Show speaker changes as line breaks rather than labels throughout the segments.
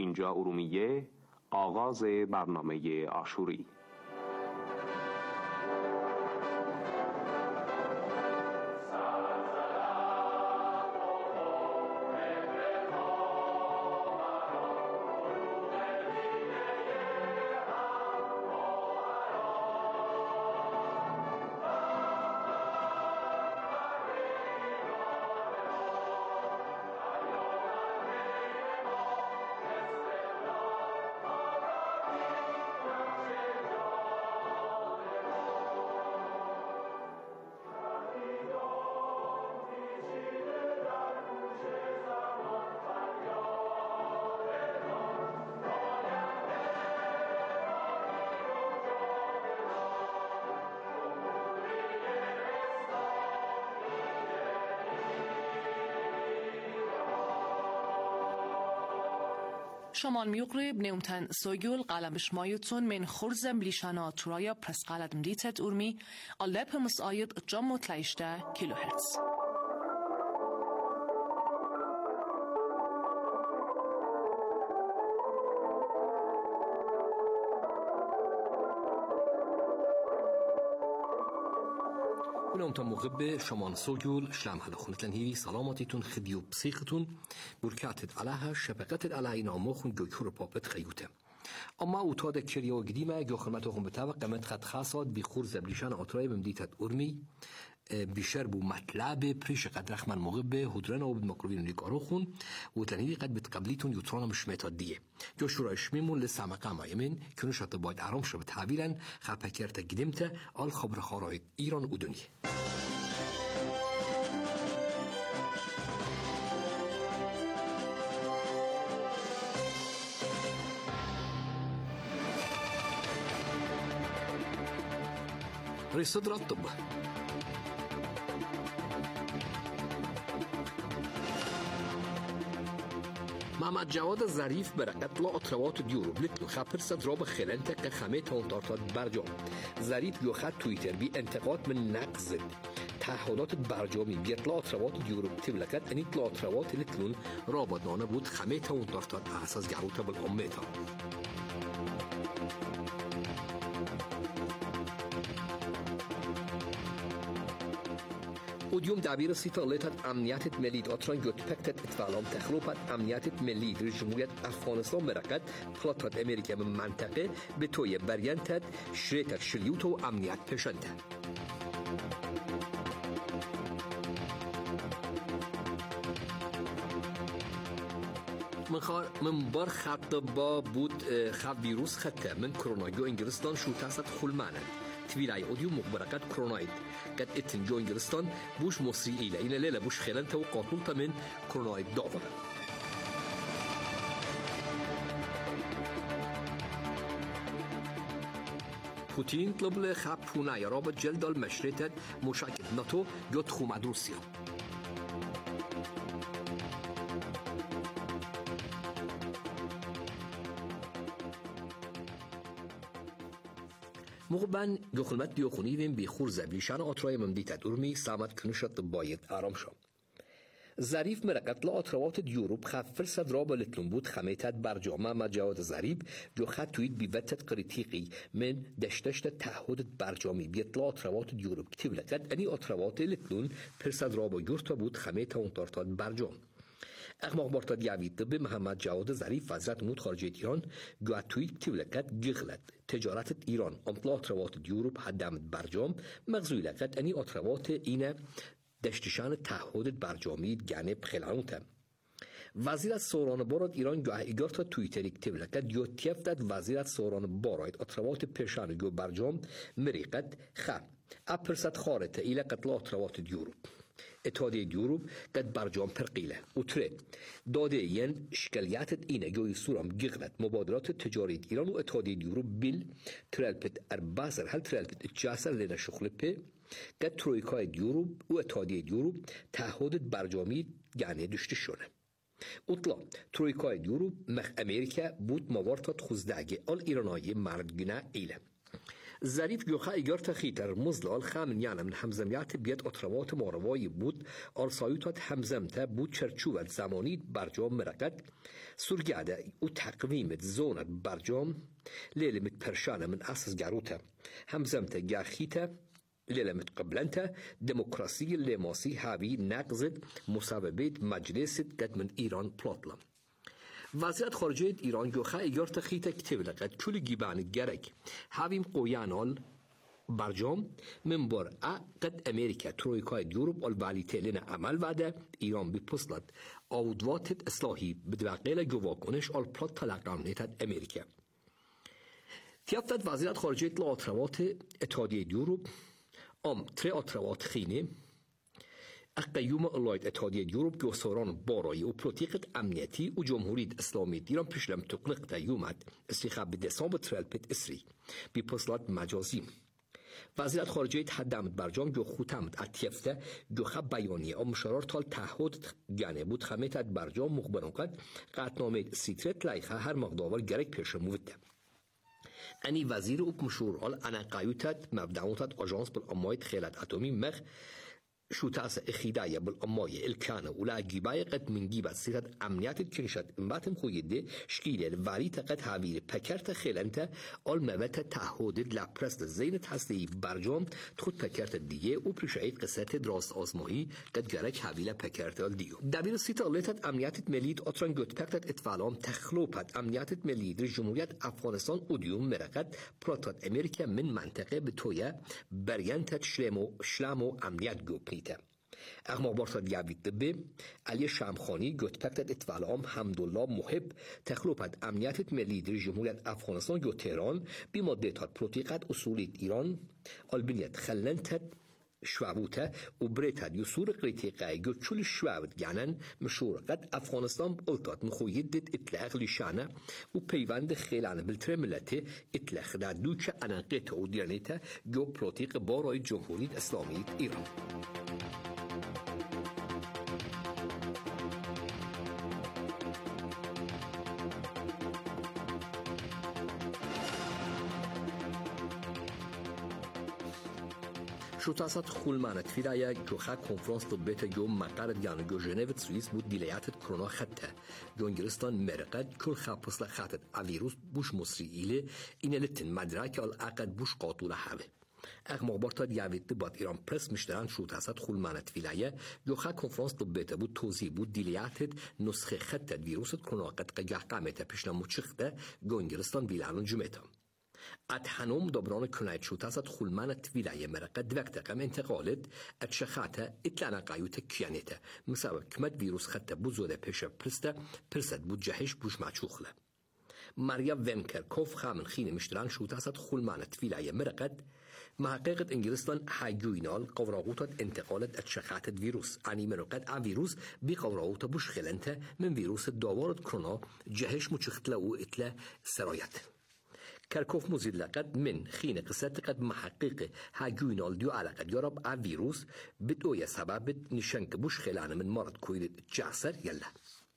اینجا ارومیه، آغاز برنامه عاشوری.
شمال ميقرب نومتن سويول قلمش مايوتون من خرزم ليشانا ترايا برس قلدم ديتت أرمي اللاب مسايد جمو تلايشتا كيلو هرتز.
تا مغب شمان سوگول شلم هلا خونتلن هیوی سلاماتیتون خدیو بسیختون برکاتت علاها شبقتت علاهی ناموخون گوکور پاپت خیوته اما اوتاد کریا و گدیمه گو خدمتوخون بتاوه قمت خد خاصات بخور زبلیشان آترای بمدیتت ارمی بیشتر بو مطلب پریش قد رخمن مغب هدرن و بالمقربين نيكاروخون وتلنيدي قد بتقبليتون يوترانا مش ميتادية جو شورایش میمون لسامقه مایمین کنوش حتی باید عرام شو بتحویلن خبکرت گدیمته آل خبر خارای ایران و دنیا رصد رطب محمد جواد ظریف برقت لا اطروات دیورو بلتنو خبر صد را به خلنت که خمه تانتارتاد برجام ظریف یو خد تویتر بی انتقاد من نقض تعهدات برجامی بیت لا اطروات دیورو تبلکت انیت لا اطروات لتلون رابطانه بود خمه تانتارتاد اساس گروتا بالامتا وديوم دعبير السيطالات امنيات ملي اتران جوت باكتت اتفالام تخلوبات امنيات ملي در جمهورية افغانستان مرقد خلاطات امريكا من منطقه بتوية بريانتت شريتت شليوتو امنيات پشنته من بار خط با بود خط ویروس خطه من کرونا جو انگلستان شو تحصد خلمانه تویلای اودیو مخبرکت کروناید قد اتن جو انگلستان بوش مصری ایله این لیله بوش خیلن تو قاتل تمن کروناید داوره پوتین طلب لخب پونه رابط جلد المشرطة مشاكل ناتو يدخل مع روسيا مغبن گخلمت دیوخونیویم بی خور زبلیشان آترای ممدیت ارمی سامت کنشت باید آرام شد. ظریف مرقت لا آتروات دیوروب خف فرصد را بالتلون بود خمیتت برجامه مجاوت ظریف جو خط توید بیوتت قریتیقی من دشتشت تعهد برجامی بیت لا آتروات دیوروب کتیب لکت انی آتروات لتلون فرصد را با یورتا بود خمیت اونتارتاد برجام. اخماق بارتاد یعوید به محمد جواد ظریف وزارت امور خارجه ایران گوه توییت تیولکت گغلت تجارت ایران امطلا آتروات دیوروب حدامت برجام مغزوی لکت انی آتروات اینه دشتشان تعهد برجامید گنب خلانوته وزیر سوران بارد ایران گوه ایگار تا تویتری تیولکت یو تیفتد وزیر سوران بارد آتروات پرشان گو برجام مریقت خم اپرست خارته ایله قتل آتروات دیوروب اتحادیه دیوروب قد برجام پرقیله اتره داده ین شکلیاتت اینه گوی سورام گغلت مبادرات تجاری ایران و اتحادیه دیوروب بیل ترالپت ارباسر هل ترالپت اجاسر لینا شخل پی قد ترویکای دیوروب و اتحادیه دیوروب تعهد برجامی گعنی دشته شونه اطلاع ترویکای دیوروب مخ امریکا بود موارتات خوزدگه آل ایرانایی مردگونه ایله ظریف جوخا ایگار تخیتر مزلال خامن یعنی من همزمیت بیت اطروات ماروایی بود آرسایوتات همزمته بود چرچوبت زمانی برجام مرقت سرگاده و تقویمت زونت برجام لیل مت پرشانه من اساس گروته همزمته گرخیته لیل مت قبلنته دموکراسی لیماسی هاوی نقضت مسابقه مجلس قد من ایران پلاتلم وزارت خارجه ایران جوخا ایگار تخیت کتب لقد کل گیبان گرک هاویم قویانال برجام منبر قد امریکا ترویکای یوروب الوالیته لنا عمل وعده ایران بپسلت آودوات اصلاحی بدوقیل جواکنش الپلات تلقانیت امریکا تیافتت وزارت خارجه اطلاعات اتحادیه یوروب تری اطلاعات خینه اقیوم الایت اتحادیه یوروب گوسوران بارایی و پلوتیقت امنیتی و جمهوریت اسلامی ایران پیشلم تقلق تا یومد استخاب دسامبر ترلپت اسری بی پسلات مجازی وزارت خارجه تحدامت برجام جو خوتامت اتیفته جو خب بیانیه ام مشارار تال تعهد گانه بود خمیت برجام مخبران قد قطنامه سیترت لایخه هر مقداور گرک پیشموده اني وزير مشهور قال انا قايوتات مبدعوتات اجانس بالامايت خيلات اتومي مخ شو تاس اخيدايه بالامايه الكانه ولا جيبايه قد من جيبات سيرت امنيات كريشت امباتم خويده شكيله الفاري قد هاوير بكرت خيلنت اول مبت تعهد لا برست زينت حسلي برجام تخد بكرت ديه و برشايت قصه دراست ازماهي قد جرك هاويله بكرت ديو دبير سيت اولتت امنيات مليت اتران گوت پكتت اتفالام تخلوبت امنيات ملي جمهوريت افغانستان اوديوم مرقت پروتات امريكا من منطقه بتويا بريانتت شلامو امنيات گوت اما بارتا دیوید دبه علی شمخانی گوت پکتت اتفالام حمدالله محب تخلوپت امنیت ملی در جمهوریت افغانستان گوت تهران بی ماده تات پروتیقت اصولیت ایران البنیت خلنتت شوابوته و بریتد یسور قریتیقه گوت چول شوابت گنن مشهور قد افغانستان بلطات مخوید دید اطلاق لیشانه و پیوند خیلانه بلتر ملته اطلاق در دوچه انقیت و دیانیته گو پروتیق بارای جمهوریت اسلامی ایران شو تاسات خولمانت فيدايا جوخا كونفرنس طبية جو مقر ديان جو جنيف سويس بود ديليات كورونا خطة جو انجلستان مرقد كل خابص لخاتت افيروس بوش مصري إلي إن لتن مدرك الأقد بوش قاطولة حاوه اغماق بارتا دیوید باد ایران پرس مشتران شو تاسات خولمانت فيلايا جوخا كونفرنس طبية بود توزيع بود ديليات نسخة خطة فيروس كورونا قد قجح قامته بشنا متشخته جو انجلستان بيلانون جمعتا اتحنوم دبران کنایت شو تاسات خولمانت ویلایه مرقد دوکت قم انتقالت اتشخاته اتلانا قایوت کیانیته مساوی کمد ویروس خطه بوزوده پیشه پرست بود جهش بوش مچوخله ماریا ومکرکوف خامن خین مشتران شو تاسات خولمانت ویلایه مرقد محققت انگلستان حاجوینال قوراغوتات انتقالت اتشخاتت ویروس انی مرقد ویروس بی قوراغوت بوش خلنته من ویروس داوارت کرونا جهش مچختله و اتلا سرایت كركوف مزيد لقد من خين قصة قد محقق هاجوينال ديو على قد يرب فيروس بدوية سبب نشنك بوش خلانه من مرض كويد جعسر يلا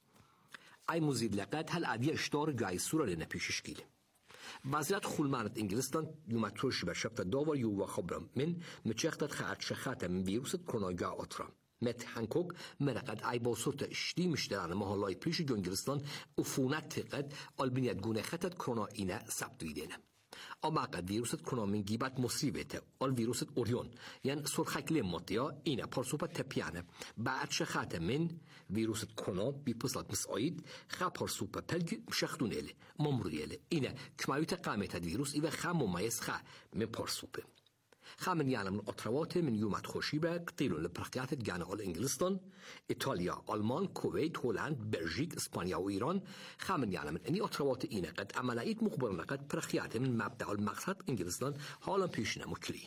اي مزيد لقد هل عدي اشتار جاي صورة لنا بيششكيل وزارت خولمانت انجلستان يومتروش بشبت داور يو وخبرم من متشختت خاعت شخات من فيروس كورونا جا اطرام مت هانكوك مرقد اي بوصورت اشتي مشتران مهالاي بريش جو انجلستان افونت تقد البنيات گونه خطت كورونا اينا ثبت ويدينه اما قد فيروس كورونا من جيبات مصيبته الفيروس اوريون يعني سرخك لمطيا اينا پارسوبت تبيانه بعد شخات من فيروس كورونا بيبصلت مسعيد خا پارسوبه پلگ شختونيله ممريله اينا كمايوت قامت الفيروس ايوه خا مميز خا من پارسوبه خامن يعني من اطروات من يومات خوشيبه قتيلون لبرقيات جانا الانجلستان ايطاليا المان كويت هولند بلجيك اسبانيا وايران خامن يعني من اني اطروات اينا قد عمليات مخبرنا قد برقيات من مبدأ المقصد انجلستان حالا بيشنا مكلي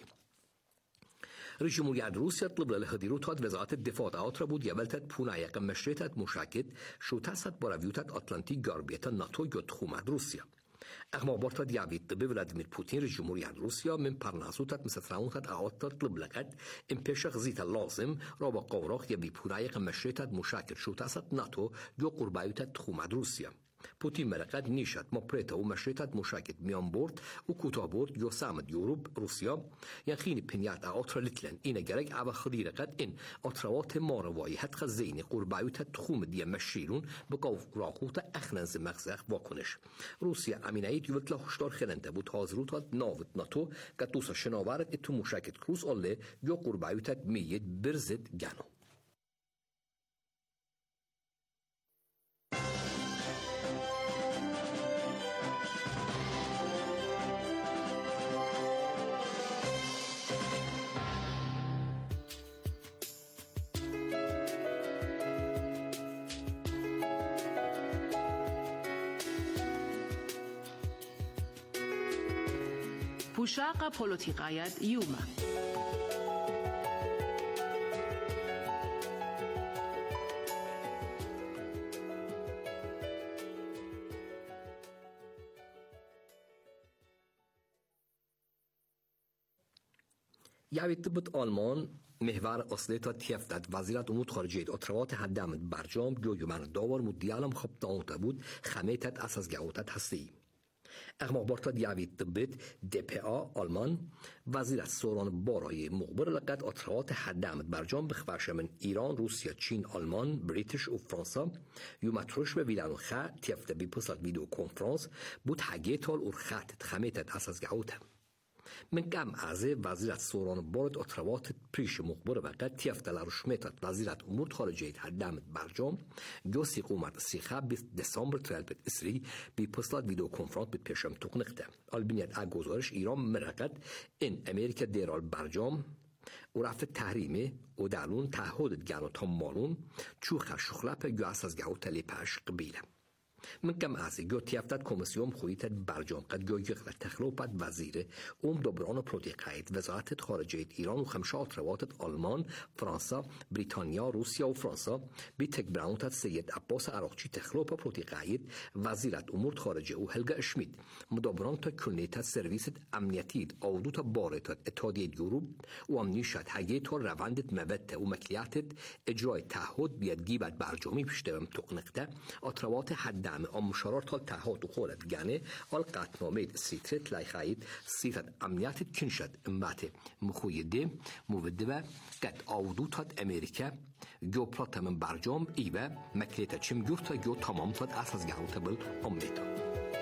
جمهورية روسيا طلب للهديروتات وزارة الدفاع آترا بود يبلتت پونايا قمشريتت مشاكد شو تاسد براويوتت أطلنطي غربية الناتو يد خومد روسيا اما بارتا دیوید دبه ولادیمیر پوتین جمهوری روسیا من پرناسوتت مسافرونتت آتر طلب لقد امپشخ زیت لازم را با قوراخ یا بیپورای قمشریتت مشاکل شو تاست ناتو جو قربایوتت خومد روسیا پوتین مرقد نیشد ما پریتا و مشریتت مشاکت میان برد و کوتاه برد جو سامد یوروب روسیا یخینی پنیات آتر لیتلن اینه گرگ عبا خدیر قد این آتروات ماروایی حد خزینی قربایوت تخوم دیا مشیرون بقاو راقوت اخننز مغزق واکنش روسیا امینایت یوت لحشتار خلنده بود حاضروت ناوت ناتو قطوسا شناوارد اتو مشاکت کروس الله جو قربایوتت میید برزد گانو
پوشاق پولوتیقایت یوما
یاوید بود آلمان محور اصلی تا تیفتد وزیرت امور خارجیت اتروات هدامت برجام جو یومن داور مدیالم خب داونتا بود خمیتت اساس گاوتت هستی اغماق بارتا یاوید دبید DPA آلمان وزیر سوران بارای مخبر لقد اتروات هدامت برجام بخفرش من ایران روسیا چین آلمان بریتش و فرانسا یومتروش به ویلانو خا تیفت بی پسات ویدیو کنفرانس بود حگیتال اور خاتت خمیتت اساس گاوتم من کم عزه وزیرت سوران بارد اتروات پریش مخبر وقت تیفتل رشمتت وزیرت امور خارجیت هدامت برجام جو سیقومت سیخه 20 دسامبر ترالبت اسری بی پسلات ویدیو کنفرانس بید پیشم تقنقته البینیت اگوزارش ایران مرقت این امریکا دیرال برجام و رفت تحریمه و دالون تعهد گانو تمالون چوخ شخلپ جو اساس گاو تلیپاش قبیله من کم عزی گو تیفتت کمیسیون خویتت برجام قد گو یغلت تخلوپت وزیره دبران پروتیقایت وزارت خارجیت ایران و خمشات رواتت آلمان فرانسا بریتانیا روسیا و فرانسا بی تک براونتت سید عباس عراقچی تخلوپا پروتیقایت وزیرت امور خارجه و هلگا اشمید مدبران تا کلنیت سرویست امنیتیت آودو تا بارتت اتحادیه یوروب و امنیشت هگیت تا روندت مبت و مکلیاتت اجرای تعهد بیاد گیبت برجامی پشتم تقنقته اتروات حد ام مشارار تال تعهد و خورد گانه آل قطنامه سیترت لایخاید سیتت امنیت کنشد امت مخویده مودبه قد آودو تاد امریکا جو پلاتا من برجام ایوه مکلیتا چم گورتا جو تمام تاد اساس گاوتا بل امنیتا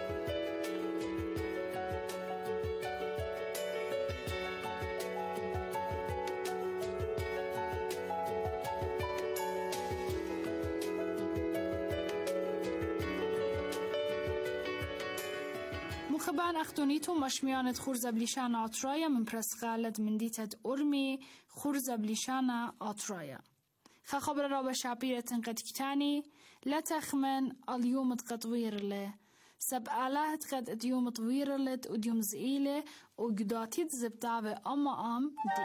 خبان اختونيتو مشميانت خورزة بليشانا أطرايا من برسغالت من ديتة أرمي خورزة بليشانا أطرايا خبر رابا شعبيرة قد كتاني لا تخمن اليوم تقطوير له سب آلات قد اليوم طوير لت وديوم زئيلة وقداتيت زبطابة أما أم دي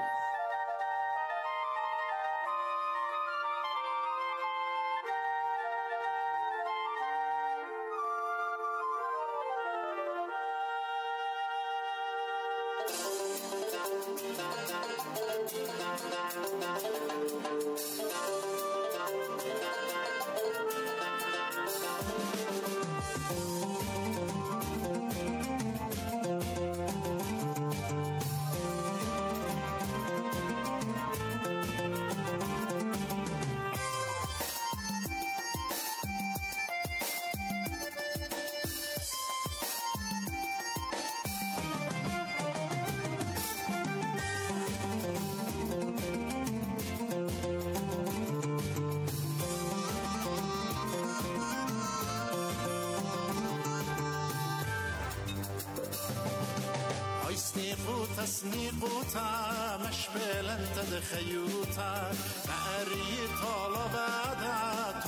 سنيقوتا مشبل انت دخيوتا نعري طالبادا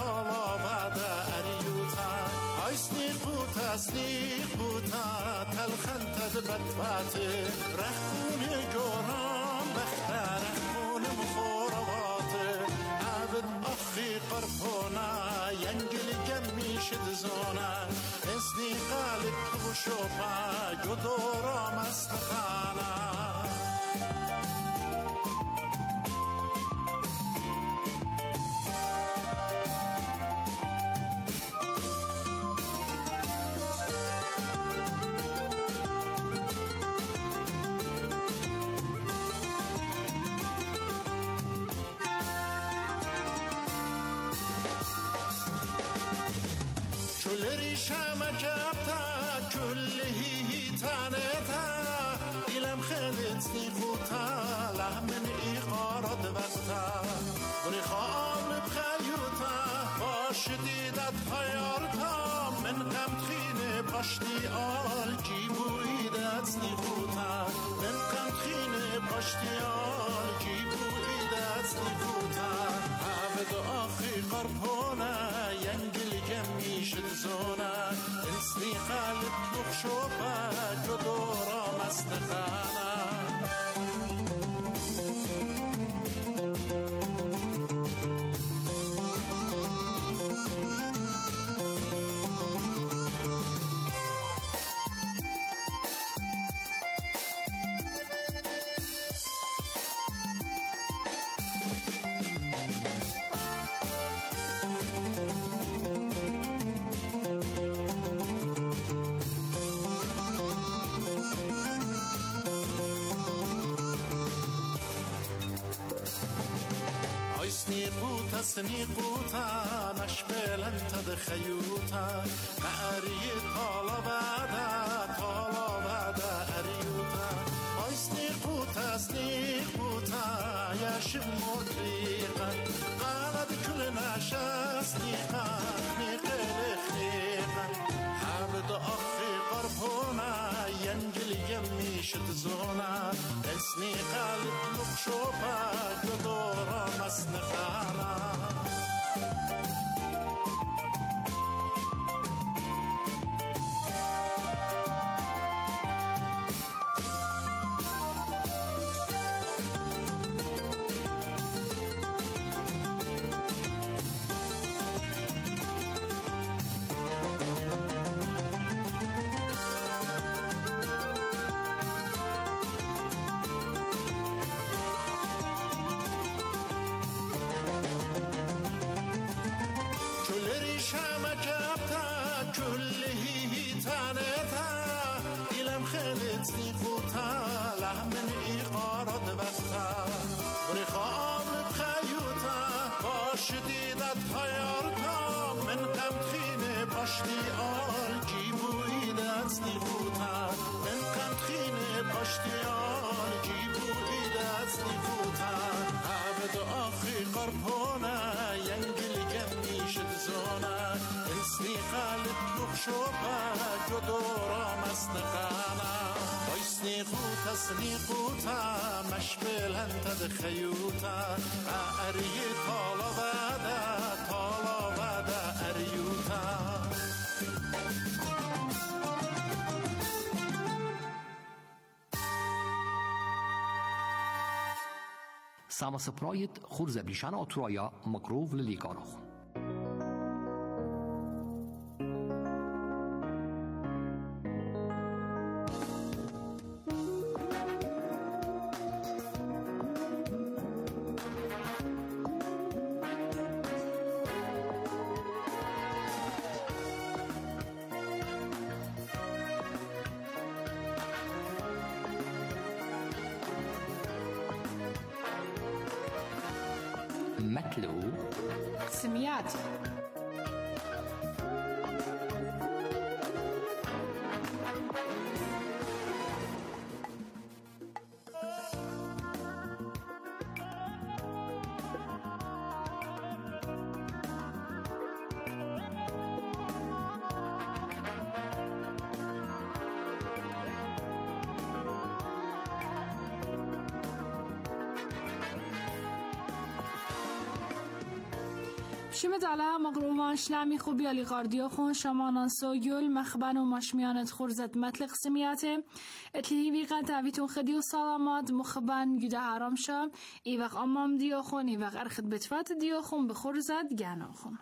اريوتا هاي سنيقوتا تلخنت دبتبات رخون جوران بختار رخون مخوربات عبد اخي قرفونا ينجل جمي شدزونا اسني قالب وشوفا جدورا مستخانا سنيقوتا مشبل انت دخيوتا قاري طالب عدا أريوتا أي سنيقوتا يا شموت ريقا قالت كل ناشا سنيقا خنيقا حابد أخي قربونا ينجل يمي شتزونا سنيقا لطلق شوبا قدورا مسنخانا شديدت حيارتا من قم خيني باشتي آل جيبوي دستي خوتا من قم خيني باشتي آل جيبوي دستي خوتا عبد آخي قربونا ينجل جمي شدزونا اسني قالت بخشوبا جدورا مستقانا سنيقوتا مشبل انت دخيوتا أري طالبادا أريوتا
Samma sprayet khurza blishan atroya makrov liligarach. متلو
سميات شمت علا مقرومان شلامی خوبی علی قاردیو خون شمانان سوگل مخبن و مشمیانت خورزت مطلق سمیاته اتلیوی قد تعویتون خدی و سلامات مخبن گده حرام شم ایوق امام دیو خون ایوق ارخد بتفات دیو خون بخورزت گنام خون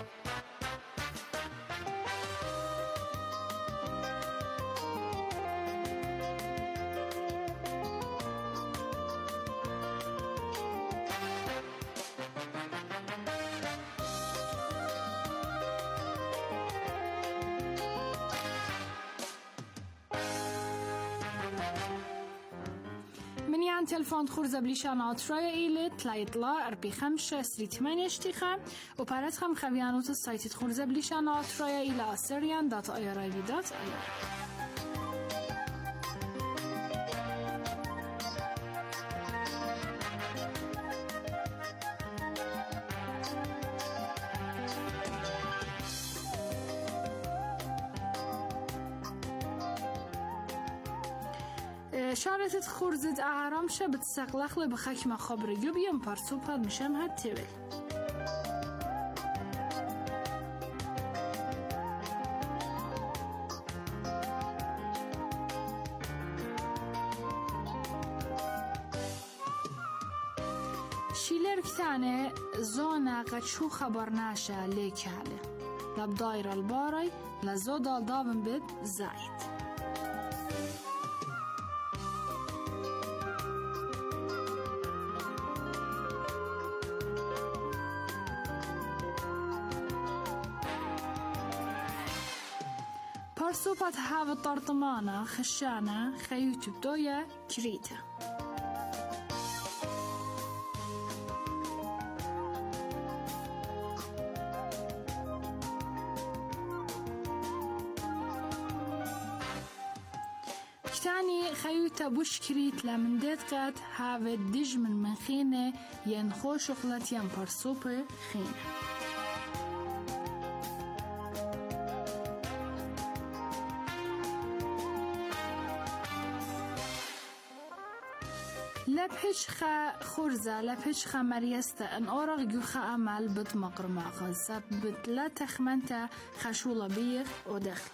من تلفن خورزه بلیشان آترای ایله تلایطلا اربی خمش استریتمن اشتیخه و پرت خم خویانوت سایت خورزه بلیشان آترای ایله آسریان دات آیارایوی دات آیار شارتت خورزت اعرام شه بتسقلخ بخاک ما خبرگو بیم پرسوب هد میشم هد تیویل شیلر کتانه زونا قچو خبر ناشه لیکاله لب دایر البارای لزو دال دابن بد زاید پرسوبت هاو طرطمانه خشانه خيوتو بدوية كريته كتاني خيوتا بوشكريت لمندت قد هاو دج من خينة ينخو شغلت ينبرسوبة خينة. لبهشخا خورزة لبهشخا مريستا ان اورغ جوخا امال بت مقرماغ سبت لا تخمنتا خشولة بيغ ودخل.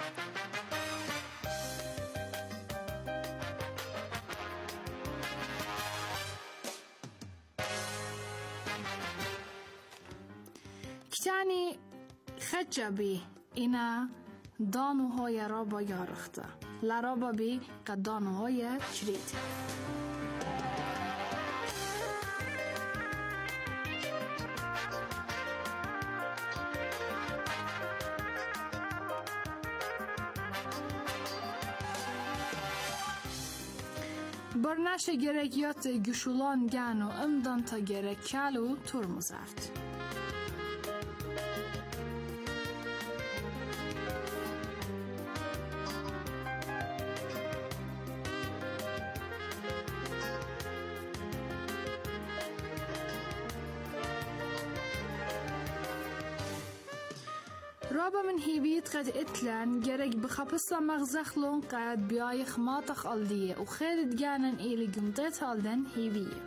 كتاني خجبي إنا دانو هاي رابا يارختا لا رابا بي قد دانو هاي شريت. برناش گرگیات گشولان گانو امدان تا گرگ کالو ترمزافت. رابا من هيبيت قد اتلان جرق بخبصة مغزخلون قد بيايخ ماطخ الدية وخيرت جانن إلي قمطيت هالدن هيبية.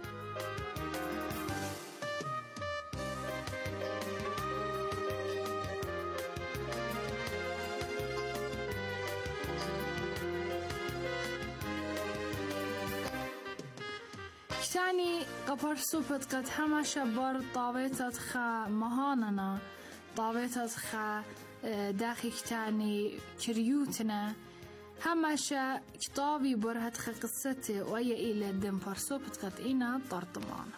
كتاني قبر سوبت قد هما شبار طاويتت خا مهاننا طاويتت خا داخل كتاني كريوتنا هماشا كتابي برهت خا قصتي ويا إلى الدم فرصوبت قد إنا طرطمان.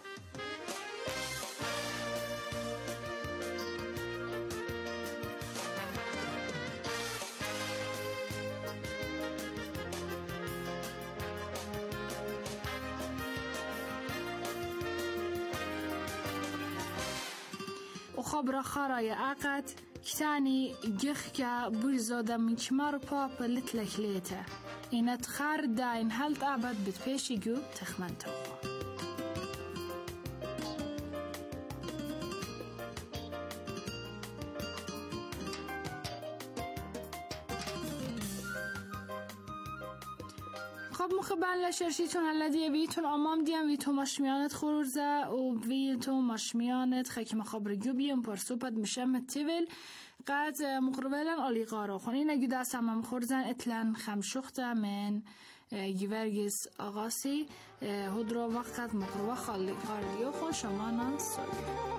وخبر خرايا أقد كتاني جخكا برزودا من كمار بابا لتلك ليتا إنا تخار داين هل تعبد بتبيشي جو تخمنتو. خب مخبان لشرشيتون الذي بيتون أمام ديان بيتون مشميانت خورزة وبيتون مشميانت خيك مخبر جوبيون برسوبت مشام تيفل قد مقربلا أليقارو خونين أجدا سامم خورزان اتلان خمشوختا من جيورجيس آغاسي هدرو وقت مقربا خالي قاريو خون شمانان سوي.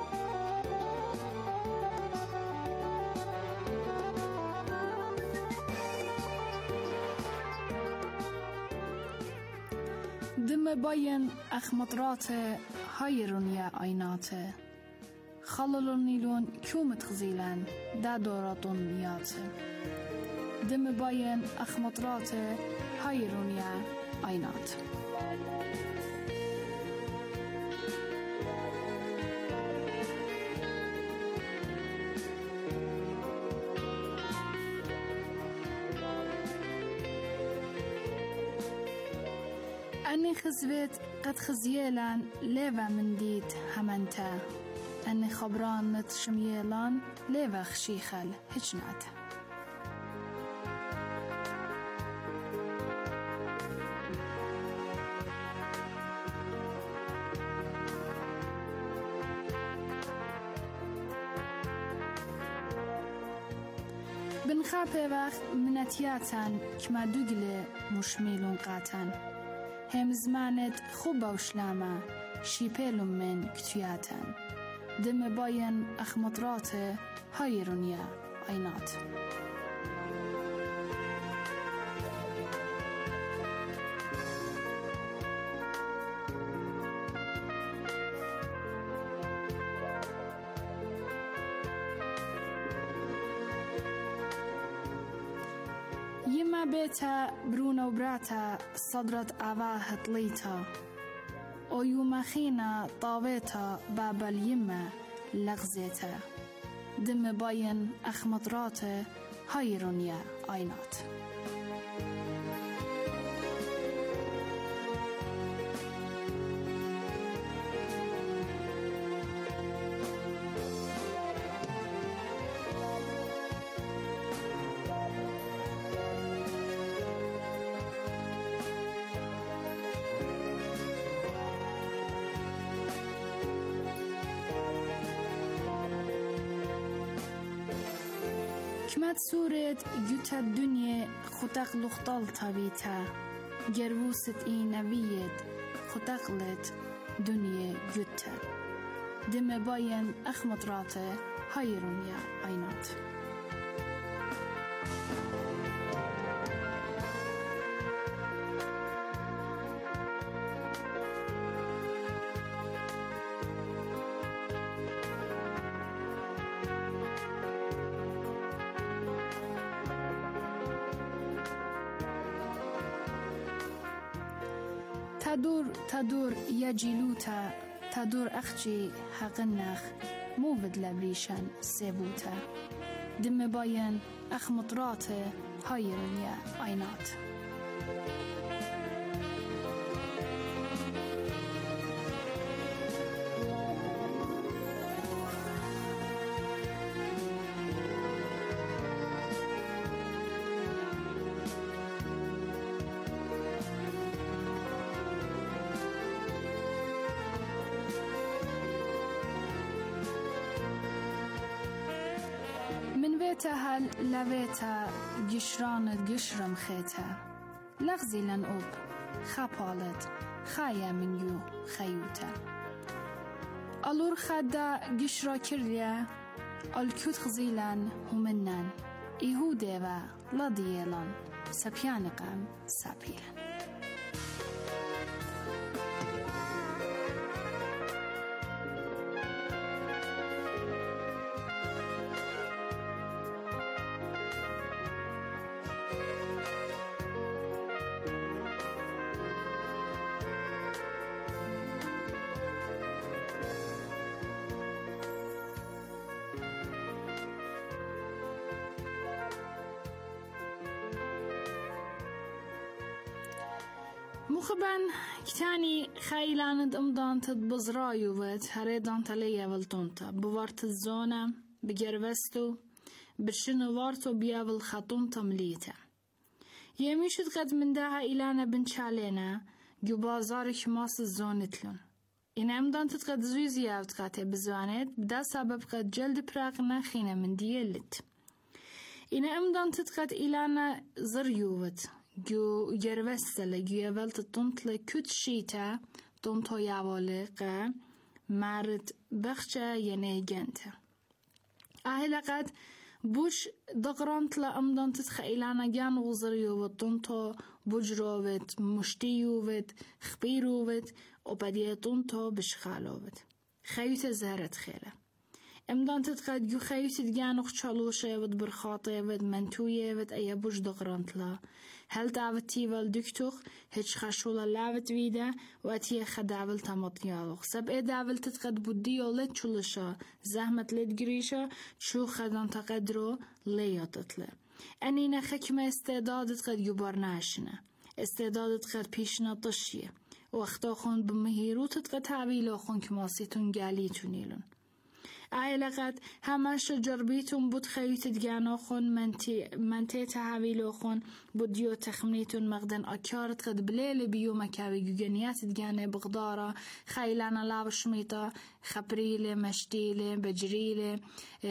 دم باين أخمطرات هايرون يا عينات خللون نيلون كوم تخزيلان دا دوراتون يات. دم باين أخمطرات هايرون يا عينات. أني خزبت قد خزيلان ليفا من ديت همنتا أني خبران نتشميلان ليفا خشيخل هجنات. بنخابي وقت منتياتان كما دوغلي مشميلون قاتن هم زمانت خوبا وشلامة شيبيلون من كتياتن دم باين أخمطرات هايرونيا عينات. يما بيتا برونا وبراتا صدرت أواه طليتا او يوما خينا طاويتا باب اليما لغزيتا دم باين أخمطرات هايرونيا عينات. حكمت سورة جوت الدنيا خطق لختال طبيتا جروست نبيت خطقلت دنيا جوتا دم باين أخمطراته هايرون يا عينات. تدور يا جيلوتا تدور أخجي حقنخ موفد لبريشن سيبوتا دم باين أخ مطراته هايرن يا عينات. هل لويتا جشران جشرم خيتا لغزي لن أب خابالت خايا من يو خيوتا ألور خدا جشرا كريا الكوت خزيلان همنن إيهوديوا لديالان سبيانقام سابيلان. مخبن كتاني خيلاند امدانت بزرايوت هريدان تليا والتونتا بوارت الزونة بجربستو برشنو وارتو بيابل خطونتا مليتا يميشد قد من داها إلانا بنشالينا جو بازارك ماس الزونتلون إن امدانت قد زوزي اوتقاتي بزوانت بدا سبب قد جلد براغنا خينا من ديالت إن امدانت قد إلانا زريوت جو جربستل جو يولت تونتل كت شيتا تونتو يوالق مرد بخشة ينه جنته قد بوش دقرانت لأمدان تتخيلانا جان وزريوت تونتو بجروت مشتيوت خبيروت وبديه تونتو بشخالوت خيوت زهرت خيله امدان تتقد جو خيوت دجانوخ چالوشه ود برخاطه ود منتويه ود ايا بوش دقرانت لا هل دعوتي والدكتوخ هج خشولا لاوت ويدا واتيه خداول تمطيالوخ سب اي دعول تتقد بوديو لت چلشا زحمت لت گريشا شو خدان تقدرو لياتتله انينا خكمة استعدادت قد يبار ناشنه استعدادت قد پیشنا طشيه وقتا خون بمهيروتت قد تعويلو خون كماسيتون گاليتونيلون عائلقت همش جربيتون بود خيوت دجانا خون منتي تحويلو خون بوديو تخمنيتون مقدن أكارت قد بليل بيو مكاوي جوجنيات دجانا بغدارة خيلانا لابشميطة خبريلة مشتيلة بجريلة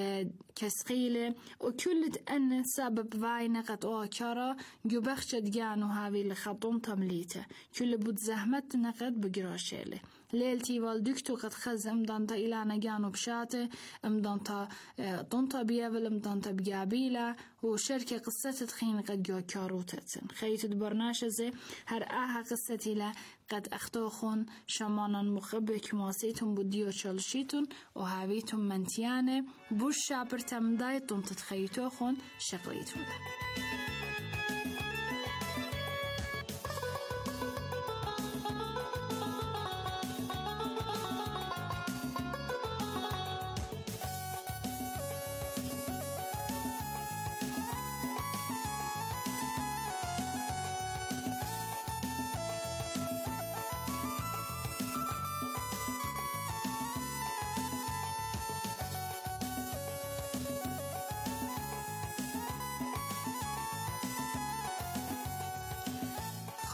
كسقيلة وكل أن سبب واينا قد أكارا جو بخش دجانو هاوي لخطون تمليته كل بود زحمت نقد بجراشيله ليلتي والدكتو قد خز امدانتا إلانا جانو بشاته امدانتا طنطا بيابل امدانتا بجابيلا وشركة قصة تخين قد جو كاروتتن خيط برناشزه هر آها قصتي لا قد اختوخون شمانا مخبك ماسيتون بوديو شلشيتون وهاويتون منتيانه بوش شابر تمدايتون تتخيطوخون شغليتون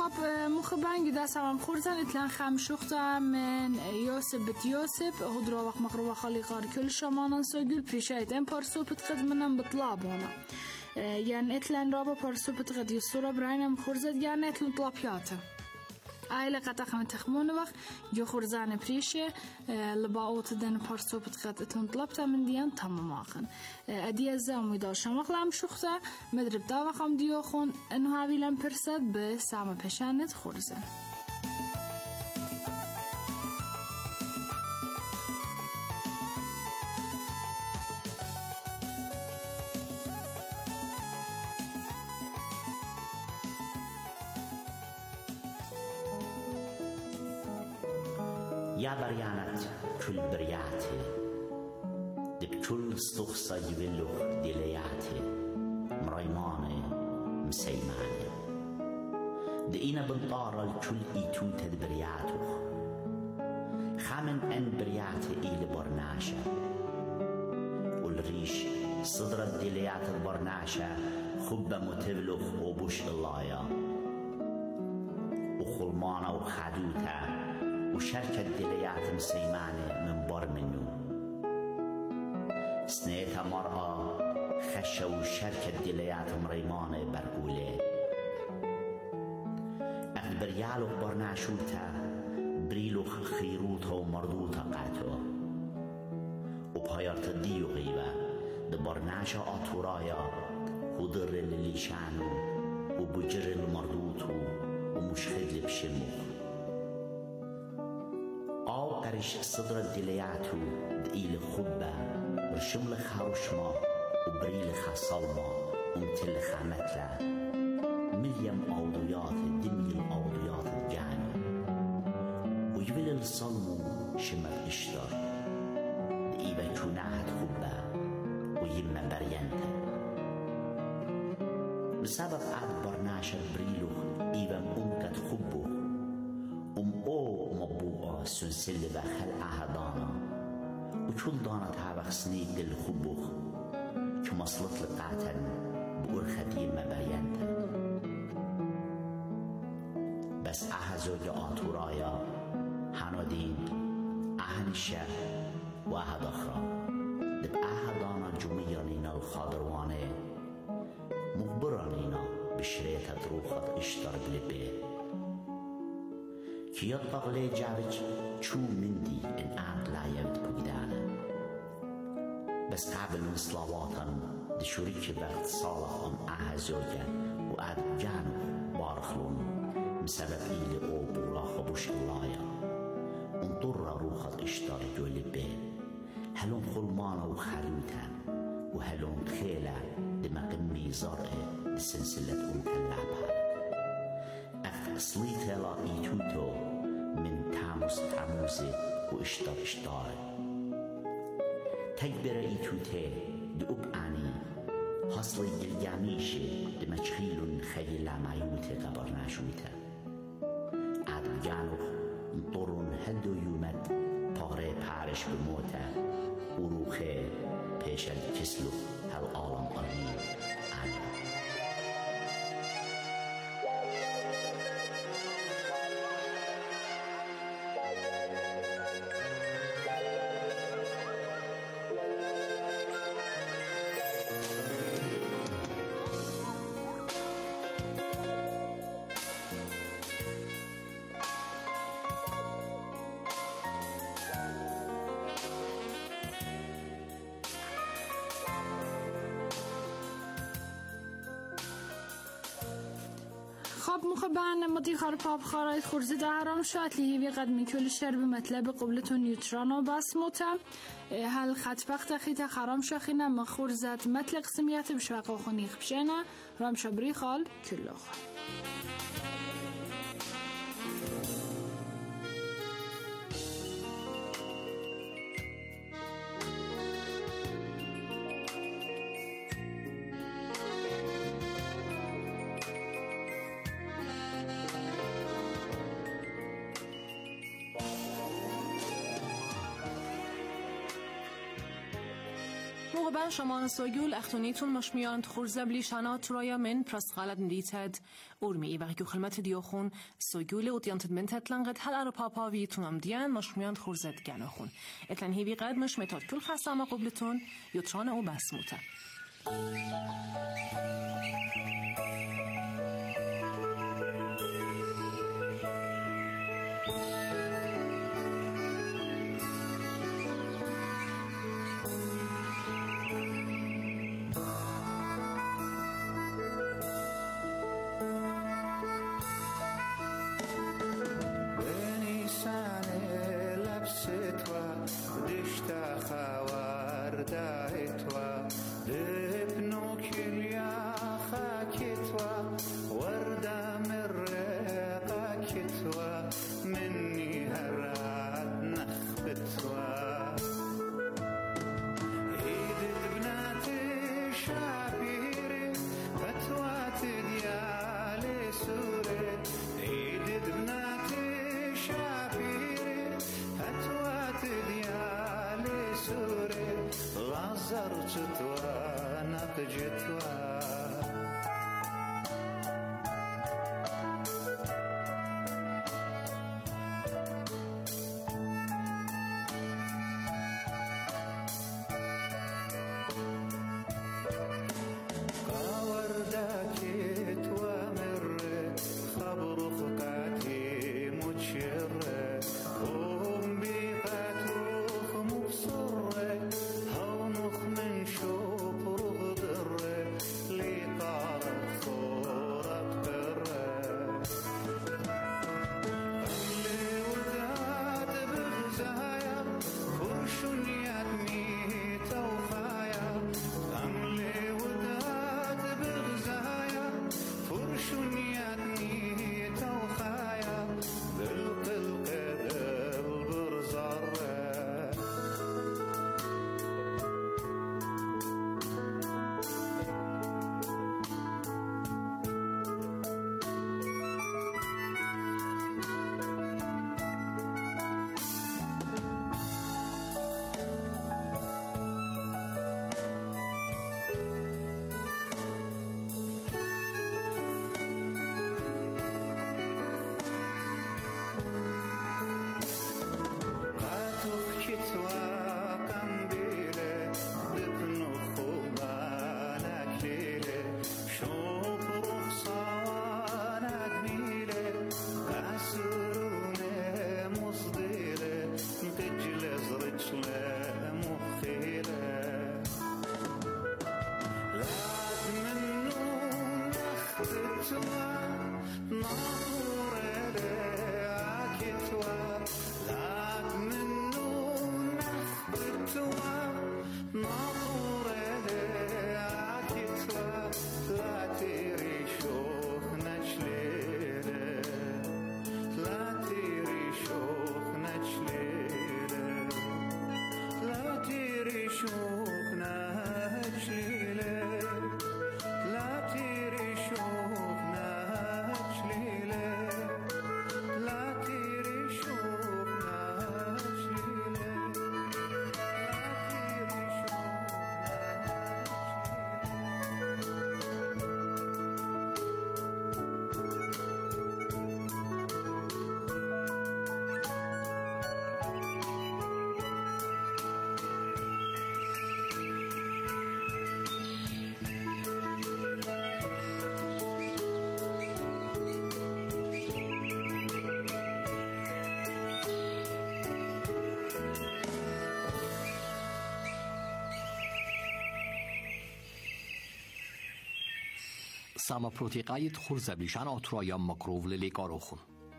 خب مخبانگی دست هم خورزن اتلان خمشوختا من یوسف بت یوسف هدرا وقت مقربا خالی قار کل شمانان سوگل پیشایت این پارسو بتقد منم بطلابونا يعني اتلان رابا بارسو بتقد يصورة براينا خورزت يعني اتلان طلابياتا عائلة قطعة من تخمون وقت جو خورزان بريشة لباوت دن بارسو بتقد اتلان طلابتا من ديان تمام آخن ادي ازام ويداشا مقلام شوختا مدرب داوخم ديوخون انو هاوي لن برسد بسامة پشانت خورزن
يا بريانت كل برياتي بكل استخصى يبلغ دلياتي مريماني مسيماني دقينا بنطارة الكل ايتو تدبرياتو خامن ان برياتي ايل برناشا والريش صدرت دليات البرناشا خبة متبلغ وبوش اللايا وخلمانا وخدوتا وشركة دليات مسيمانة من برمنو سنيتها مرأة خشة وشركة دليات مريمانة برقولة بريالو برناشوتا بريلو خيروتا ومردوتا قاتو وبايرت ديو غيبة دبرناشا آتورايا ودر الليشانو وبجر المردوتو ومشخد بشموخ قرش صدر الدلياتو دقيل خبة ورشمل خاوشما وبريل خاصلما ومتل خامتلا مليم أوضيات دمي الأوضيات الجاني ويبل الصلمو شمر اشتر دقيبا كناهت خبة ويما بريانتا بسبب عاد برناشا بريلو إيبا ممكت خبو سنسل بخلعها دانا وكل دانا تابخ سنيك دل خبوخ كمصلت لقاتا بقول خديمة بريانتا بس اها زوج آتورايا هنودين اها نشا واها دخرا دب اها دانا جميرانينا الخادرواني مخبرانينا بشريكة روخت اشتر بلبه كي يطغلي جابج شو مندي ان عاد لا يبد بقدانا بس قابل من صلواتا دي شريك بغت صالح ام اها زوجة وقاد جانو بارخلون بسبب إيلي أوب وراخبوش اللايا انطر روخت اشتر جولي بين هلون خلمانا وخالوتان وهلون خيلة دماغمي زرقة دي سلسلة تلعبها صليت لا إيتوتو من تاموزي واشتر اشتاري تكبر إيتوتي دقبعني حصلي الجاميشي دمشخيل خيلا معيوتي قبرناشوتا عاد جانوخ انطرون هدو يومد پاره پارش بموتا وروخي پیش الكسلو هالعالم قريب عني
خب مخبان مدي خرباب خرايط خرزي دهرام شات لي قد من كل شر بمطلب قبلتون نيوترانو بس موتا هل خط وقت خيتا خرام شخينا مخورزات مطلق سميات بشواقو خنيخ بشينا رام شبري خال كله
وبن شما سوگول اختونیتون مشمیاند خورزب لیشانات رایا من پرست غالد ندیتد اورمی وقتی خلمت دیوخون سوگول اوتیانتد من تطلنقد هل ار پاپا ویتون امدیان مشمیاند خورزد گناخون اتن هیوی قد مش متاد کل خسام قبلتون یوتران او بسموته
Sama protiqayit xurzablișan atroja makrovlili karoxun.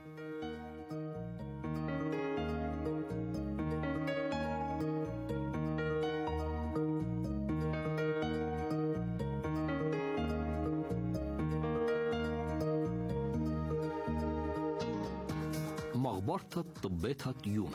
مخبرت طبيتها يوم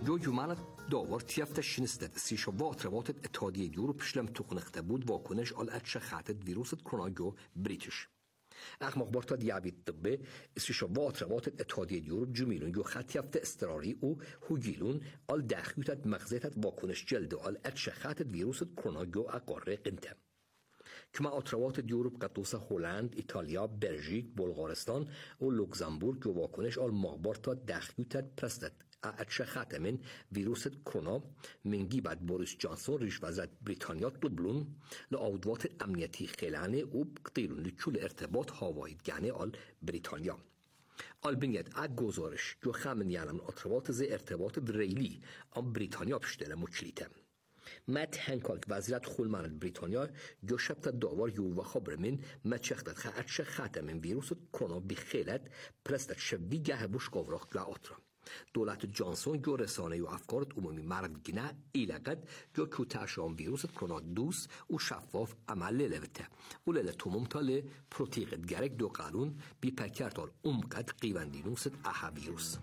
جو جمانت داور تیفت شنستد سیشا واتروات اتحادیه یوروپ شلم تخنخته بود واکنش آل اتش خاطت ویروس کرونا جو بریتش. مخبرتا دیابیت طبه سیشا واتروات اتحادیه یوروپ جمیلون جو خط یفت استراری او هوگیلون آل داخیوتت مغزیتت واکنش جلد آل اتش خاطت ویروس کرونا جو اقاره قنتم. كما اتروات يوروب قطوسة هولند، إيطاليا، بلژیک، بلغارستان و لوکزامبورگ جو واکنش آل مخبرتا داخیوتت پرستت اتش خاتمن ویروس کرونا من گیبت بوریس جانسون ریش وزارت بریتانیا طبلون لعودوات امنیتی خیلانه و قطیرون لچول ارتباط هاوایدگانه آل بریتانیا. آل بنیت گزارش جو خامن یعنی اتروات زی ارتباط ریلی آم بریتانیا پشتره مچلیتم. مت هنکاک وزارت خولمان بریتانیا جو شبت داور یو و خبر من مچختت خاتش خاتمن ویروس کرونا بخیلت پرستت شبی گه بوش قوراخ لعاترا. دولت جانسون جو رسانه و افکارت عمومی مردگینه ایلقد جو کتاشان ویروس کرونا دوس و شفاف عمل لوته و لیلتو ممتال پروتیقت گرک دو قانون بی پکرتال امقد قیوندینوست اها ویروس.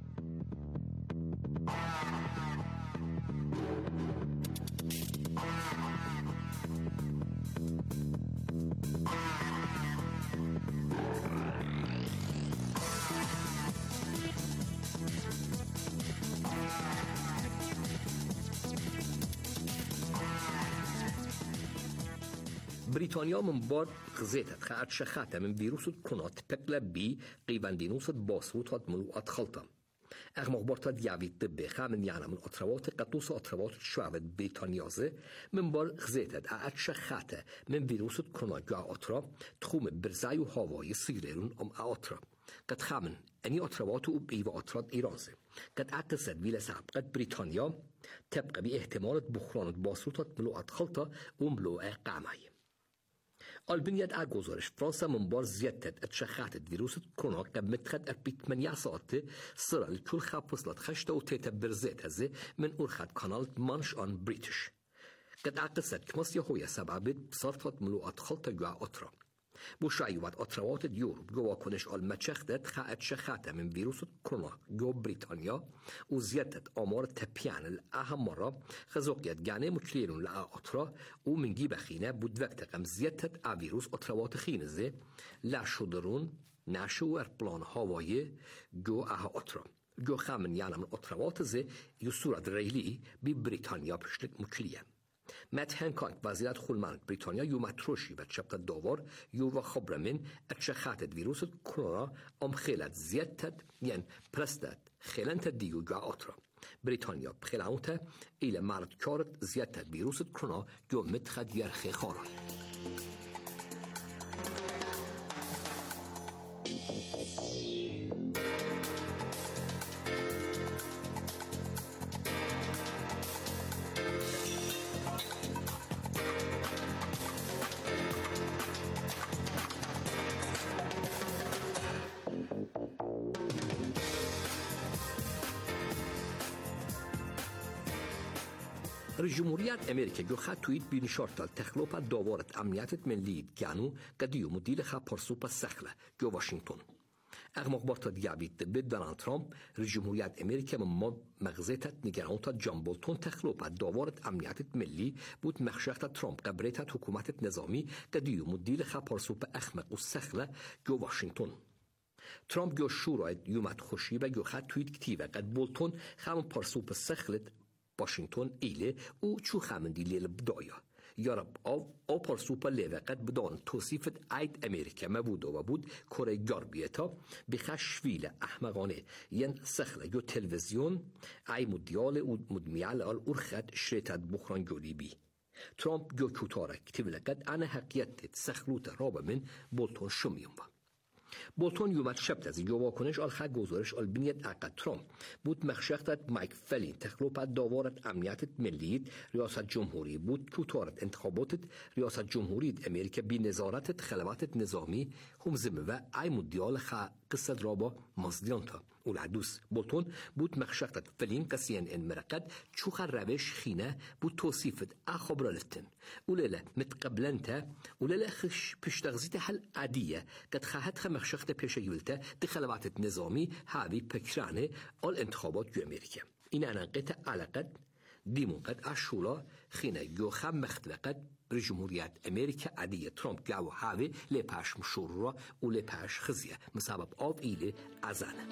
بریتانیا من بار غزيتت خاتش خاتم من فيروس كونات بقلا بي قيواندينوس باسروتات ملوات خلطة. مخبرتا دیابیت طبه خامن یعنی من اتروات قطوس اتروات شعبت بریتانیازه من بار غزيتت اتش خاته من فيروس كورونا جا اترا تخوم برزای و هوایی سیررون اترا. قد خامن اني اتروات و بیو اترات ایرانزه. قد اعتصد ویل سابقت بریتانیا تبقى باحتمالات بخرانت باسروتات ملوات خلطة و ملوء قامعي. البنيات گزارش فرانسا من بار زیادت اتشخاتت ویروس کرونا که متخد اربیت 8 ساعته صرا لكل خابصلات خشته و تيتا برزيت هزه من أرخد قناة مانش آن بريتش. قد اعتصد كماس يهوية سبعبت بصرفت ملوءات خلطة جوا أطرا. بوشايوات أطروات يوروب جوا كونش آل متشخدت خاعت شخاته من ويروس كورونا جو بريطانيا و زيادت آمار تبيان الأهم مرة خزوقيت جاني مكليرون لأ أطرا و من جيب خينة بود وقت قم زيادت فيروس أطروات خينزه لا شدرون ناشو اربلان هاوائي جو أطرا. جو خامن يعني من أطروات زي يسورة ريلي ببريطانيا بشلك مكليه. مت هنکاک وزارت خولمان بریتانیا یو متروشی و شبت داور یو و خبر من اتشخاتت ویروس کرونا خیلت زیادتد یعنی پرستد خیلنت دیو جا آترا. بریتانیا بخیلانوته ایل مرد کارت زیادتد ویروس کرونا جو متخد یرخی خارای. جمهوریت امریکا جو خط توییت بینشارتال تخلوپا داورت امنیتت ملیت گانو قدیو مدیل خب پرسوپا سخله جو واشنگتن. مخبرتا دیابیت به دونالد ترامپ جمهوریت امریکا من مغزیتت نگرانتا جان بولتون تخلوپا داورت امنیتت ملی بود مخشخت ترامپ قبریتت حکومتت نظامی قدیو مدیل خب پرسوپا اخمق و سخله جو واشنگتن. ترامپ جو شورای یومت خوشی و جو خط توییت کتیوه قد بولتون خم پرسوپا سخلت واشنگتن ایله او چو خمندی لیل بدایا یارب او پرسوپا لیوه قد بدان توصیفت اید امریکا مبودا و بود کره گاربیتا بخشویل احمقانه ین سخله جو تلویزیون ای مدیال و مدمیال آل ارخد شریطت بخران جولی بی ترامپ جو کتاره کتیوله قد انا حقیقت سخلوت رابا من بولتون شمیم با بولتون یومت شبت از جو واکنش آل خد گزارش آل بینیت اقد ترامپ بود مخشختت مایک فلین تخلوپت داورت امنیتت ملیت ریاست جمهوری بود کتارت انتخاباتت ریاست جمهوریت امریکا بی نظارتت خلواتت نظامی هم زمه و ای مدیال قصد رابا مزدیانتا اولادوس بولتون بود مخشختت فلین قسیان ان مرقد چوخر روش خینه بود توصیفت اخبرالتن اولیله متقبلنتا اولیله خش پشتغزیت حل عادیه قد خواهد مخشخت پیش یولته دخلواتت نظامی هاوی پکرانه آل انتخابات جو امریکا این انقطع علاقت دیمون قد اشولا خینه گو خم مختلقت بر جمهوریت امریکا عدیه ترامپ گاو هاوی لپاش مشورا و لپاش خزیه مسبب آف ایله ازانه.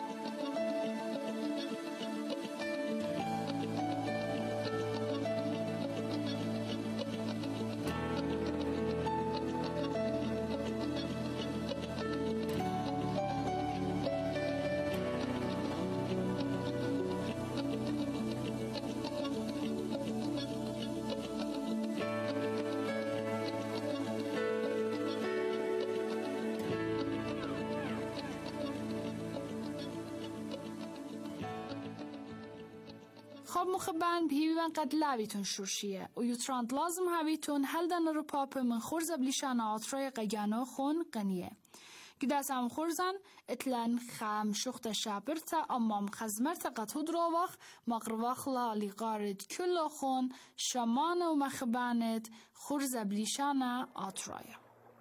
خب مخبان بهیوان قد لعبیتون شورشیه و یوتراند لازم هاویتون هلدن رو پاپ من خورز بلیشان آترای قیانو خون قنیه گداس هم خورزن اتلان خام شخت شابرتا امام خزمرت قطود رواخ مقرواخلا لقارد كل خون شمان و مخبانت خورز بلیشان آترای.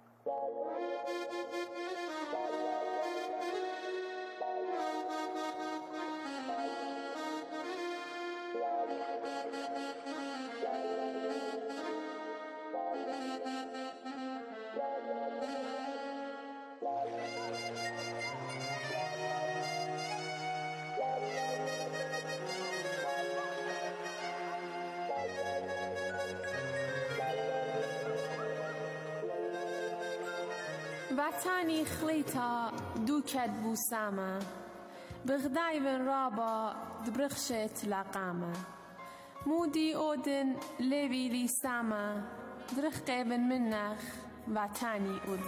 وطني خليتا دوكت بوسامة بغداي بن رابا دبرخشت لاقامة مودي أودن ليبي لي سامة درخقي بن منخ وطني أول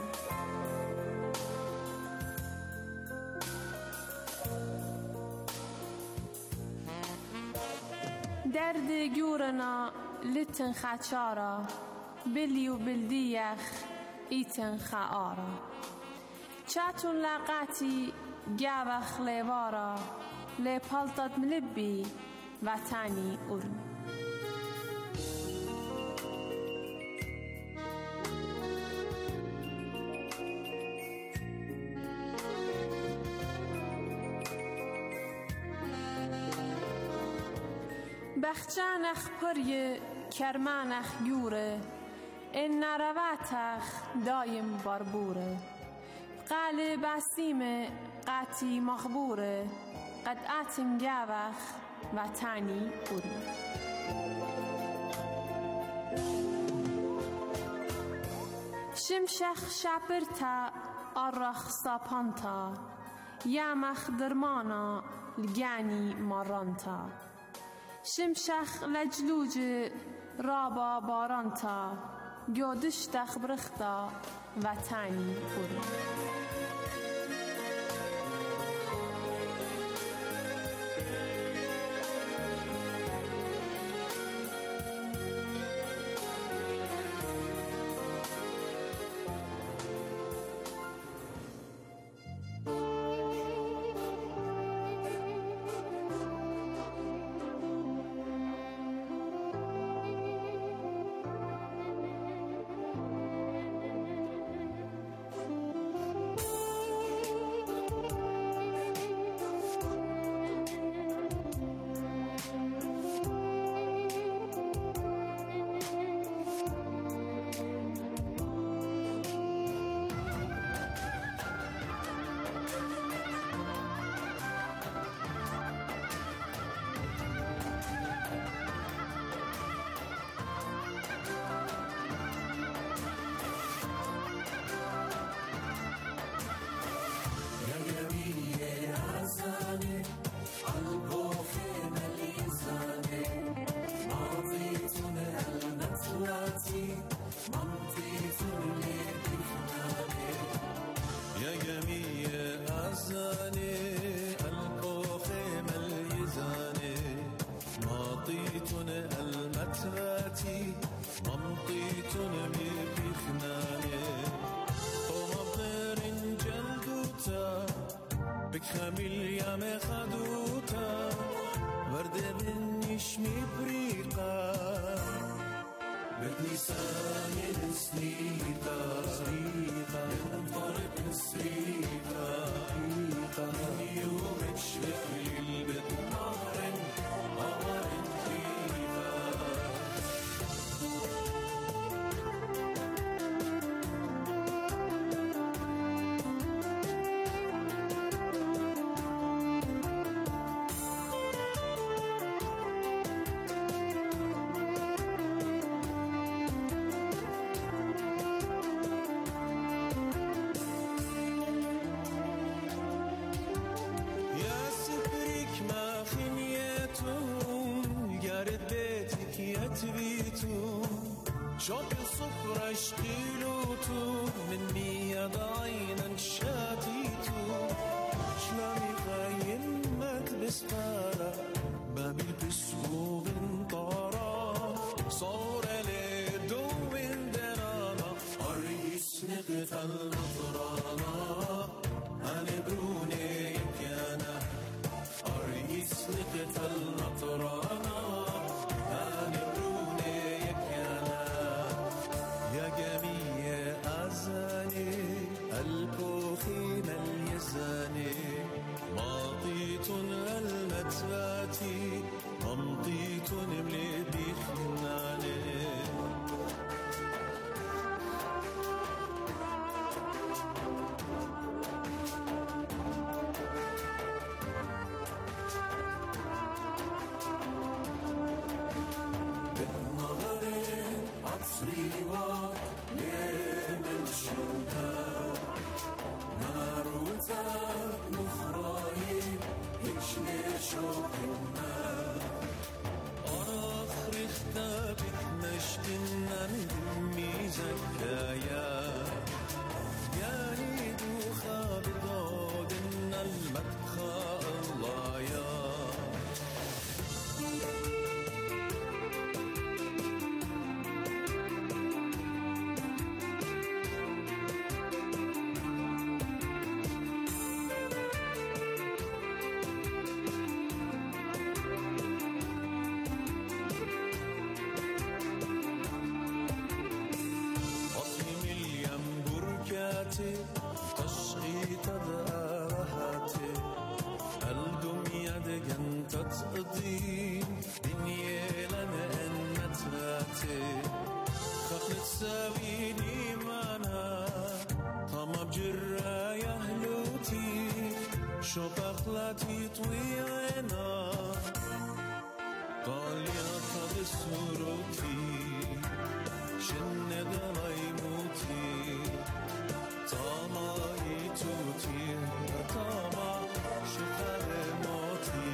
درد جورنا لتن خاتشارا بلي وبلديخ ایتن خاارا چاتون لاقاتی گاوخ لیوارا لیپالتت ملبی وطنی اورم بخچانخ پریه کرمانخ یوره این نرواتخ دایم باربوره قال بسیم قاتی مخبوره قد آتم جاوخ وطنی اورم شمشخ شابرتا آرخ ساپانتا یامخ درمانا لگانی مارانتا شمشخ لجلوج رابا بارانتا گودش تخبرختا وطنی اورم
بنيسان السنيقة من طرق السريقة من يوم تشرق البيت نهر قمر خيفة شوق الصبر اشتيلوتو مني عينا شاتيتو شلامي غيمك بسفارة بابي البسوغ انطارا صور لدو اندرانا أريس نقف النظرانا أنا بروني يكيانا أريس نقف النظرانا ماضيت المتباتي ممضيت مليدي خناني بالنظرين عصري ويمن شوكا ناروتا مخراي يشني شوقنا آخر اختابت نشتنا ندمي زكايا يعني دوخا بدودنا المدخى الله يا تشغيت ذارهاتي الدنيا دقن تتقضي دنيا لنا النتاتي خفت تساويني معنا طمع بجرى يهلوتي شو بخلاتي طويعنا قال يا طب سروتي شن دلي موتي طمع يتوتي طمع شفاء موتي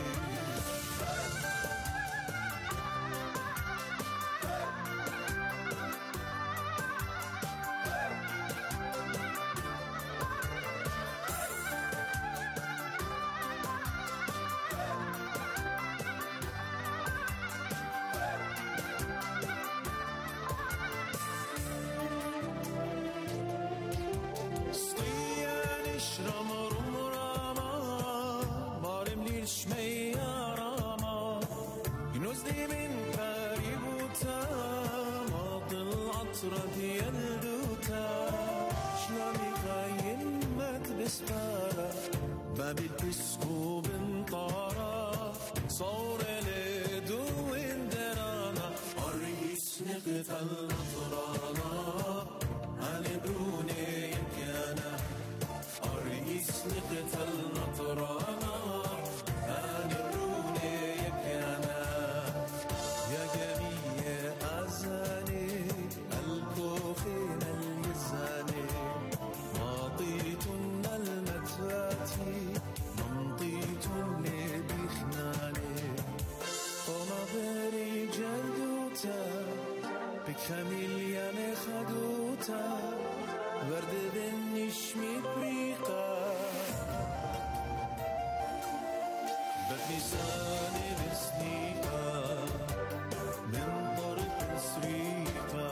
رضي الدوتا شلامي غيمك بسفارة باب البسكو بنطارة صور لدو اندرانا أريس نقف النطرانا أنا بروني يمكانا أريس نقف النطرانا أنا بروني يمكانا يا جميع أزاني الكوخين اليزاني ماضيتن المتواتي ممضيتن بخناني قوما بري جلدوتا بكاميليا مخدوتا ورد بنشمي بريقا بكنيساني بسنيقا من طرق سريقا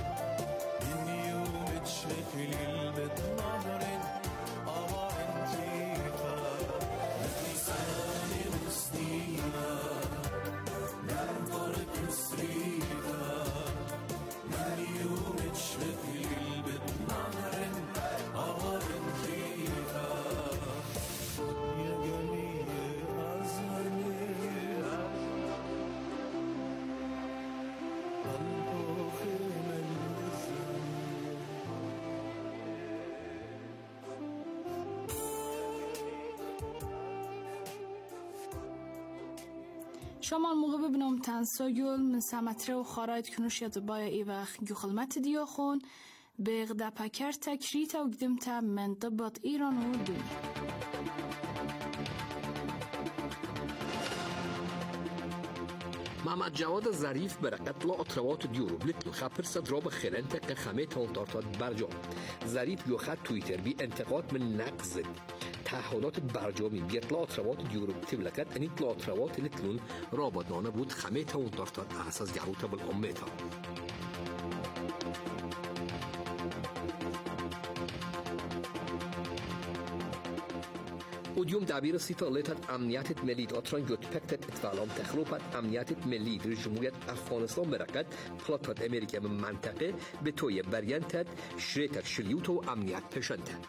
البيت نهر قمر خيفة بلسان مسنينة من طرق سريفة
شما الموقع ببینم تنسایل من سمتره و خاراید کنوشیت بایا ای وقت گخلمت دیاخون به غدپکر تکریت و قدمتا منطبط ایران و دنیا.
محمد جواد ظریف برقت لا اطروات دیورو بلتنو خبر صدراب خلنت خمه تانتارتات برجام. ظریف یوخد تویتر بی انتقاد من نقض تحولات برجامی بیت لا اطروات دیورو تبلکت انیت لا اطروات لتنون رابطنانه بود خمه تانتارتات اساس جروتا بالامتا. وديوم دبیر سیتالت امنیت ملی داتران گوتپکت اتفاقام تخلوپت امنیت ملی در جمهوریت افغانستان برکت پلاتات امریکا من منطقه به توی بریانتت شریتت شلیوت و امنیت پشنته.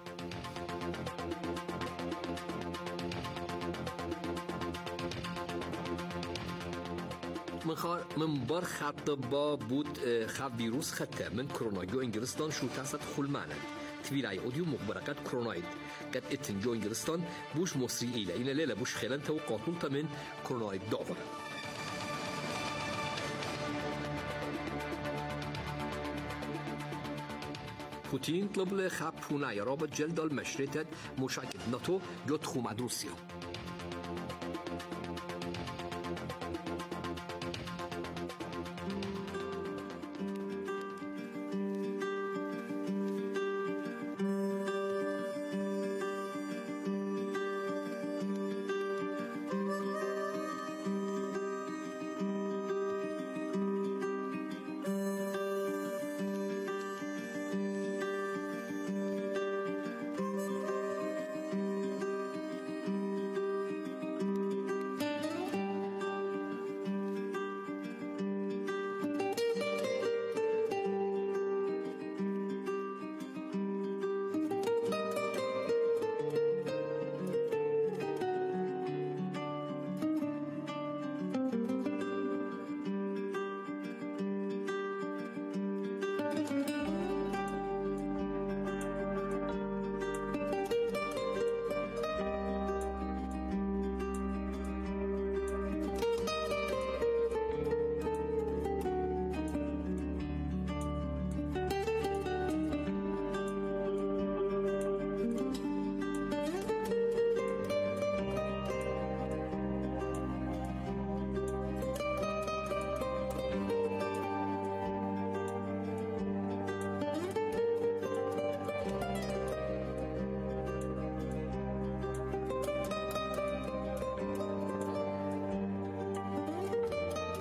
من بار خط با بود خب ویروس خطه من کرونا جو انگلستان شو تاسد خلمانه تویلای اودیو مخبرکت کروناید قد اتن جو انگلستان بوش مصری ایله این لیله بوش خیلن تو قاتل تمن کروناید داور پوتین طلب خب پونای رابط جلد المشرتت مشاكل ناتو يدخل مع روسيا